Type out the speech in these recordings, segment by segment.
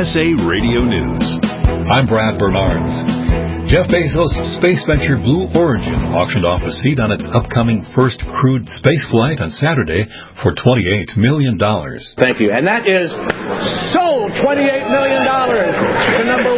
USA Radio News. I'm Brad Bernards. Jeff Bezos' space venture Blue Origin auctioned off a seat on its upcoming first crewed space flight on Saturday for $28 million. Thank you. And that is sold $28 million to number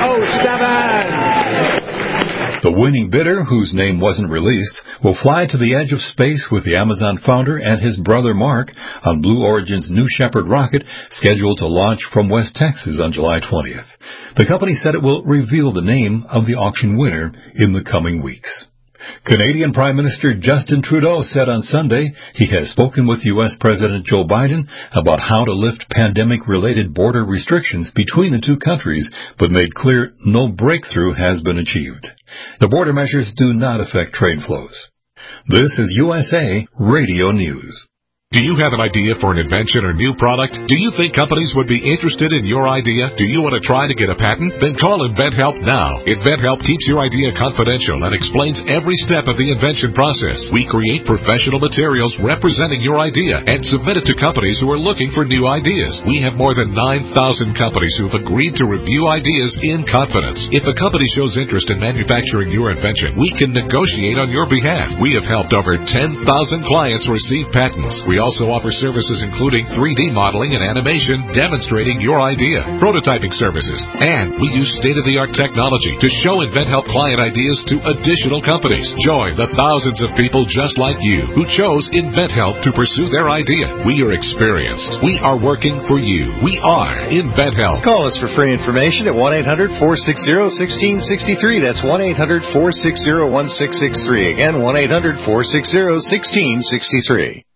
107. The winning bidder, whose name wasn't released, will fly to the edge of space with the Amazon founder and his brother Mark on Blue Origin's New Shepard rocket, scheduled to launch from West Texas on July 20th. The company said it will reveal the name of the auction winner in the coming weeks. Canadian Prime Minister Justin Trudeau said on Sunday he has spoken with U.S. President Joe Biden about how to lift pandemic-related border restrictions between the two countries, but made clear no breakthrough has been achieved. The border measures do not affect trade flows. This is USA Radio News. Do you have an idea for an invention or new product? Do you think companies would be interested in your idea? Do you want to try to get a patent? Then call InventHelp now. InventHelp keeps your idea confidential and explains every step of the invention process. We create professional materials representing your idea and submit it to companies who are looking for new ideas. We have more than 9,000 companies who have agreed to review ideas in confidence. If a company shows interest in manufacturing your invention, we can negotiate on your behalf. We have helped over 10,000 clients receive patents. We also offer services including 3D modeling and animation demonstrating your idea, prototyping services, and we use state-of-the-art technology to show InventHelp client ideas to additional companies. Join the thousands of people just like you who chose InventHelp to pursue their idea. We are experienced. We are working for you. We are InventHelp. Call us for free information at 1-800-460-1663. That's 1-800-460-1663. Again, 1-800-460-1663.